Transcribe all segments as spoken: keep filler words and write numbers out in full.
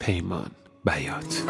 پیمان بیات.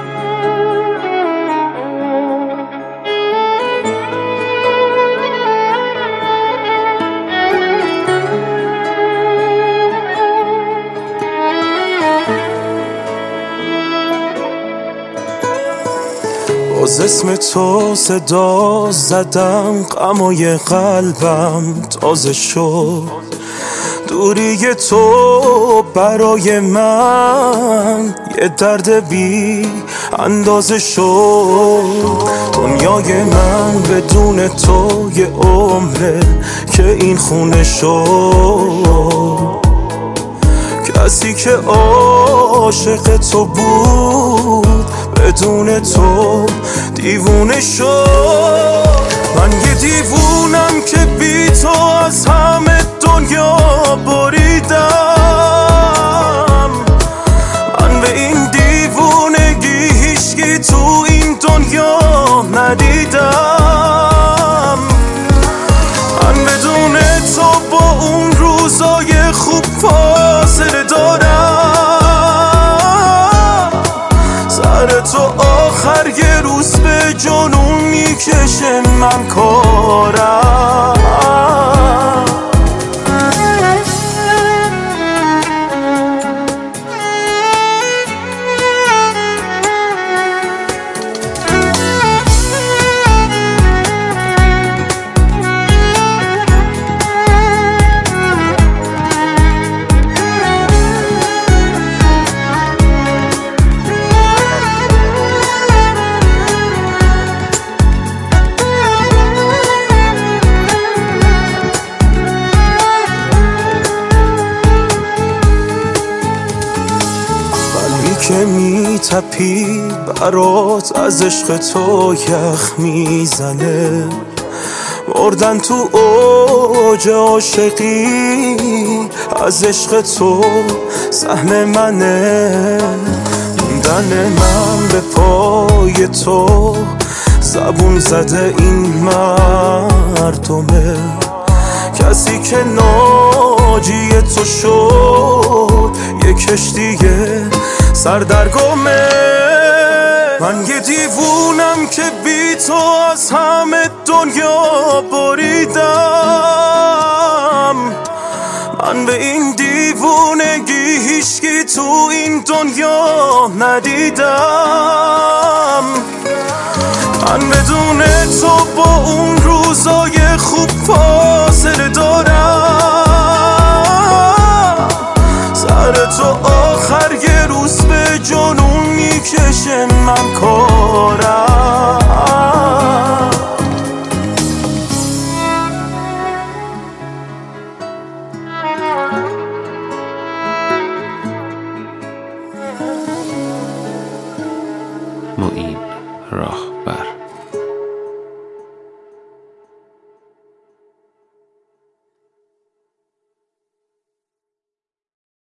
باز اسم تو صدا زدم، غمای قلبم تازه شد. دوری تو برای من یه درد بی اندازه شد. دنیای من بدون تو یه عمره که این خونه شد. کسی که عاشق تو بود بدون تو دیوونه شد. من یه دیوونم که بی تو از همه دنیا بریدم. من به این دیوونگی هیچکی تو این دنیا ندیدم. من بدون تو با اون روزای خوب فاصله دارم. سر تو آخر یه روز به جنون میکشه من کارم. که می تپید برات از عشق تو یخ میزنه. مردن تو اوج عاشقی از عشق تو سهم منه. موندن من به پای تو زبون زده این مردمه. کسی که ناجی تو شد یه کشتیه سردرگمه. من یه دیوونم که بی تو از همه دنیا بریدم. من به این دیوونگی هیچکی تو این دنیا ندیدم. من بدون تو با اون روزای خوب فاصله دارم. سر تو آخر یه روز به جنون میکشه من کارم. معین راه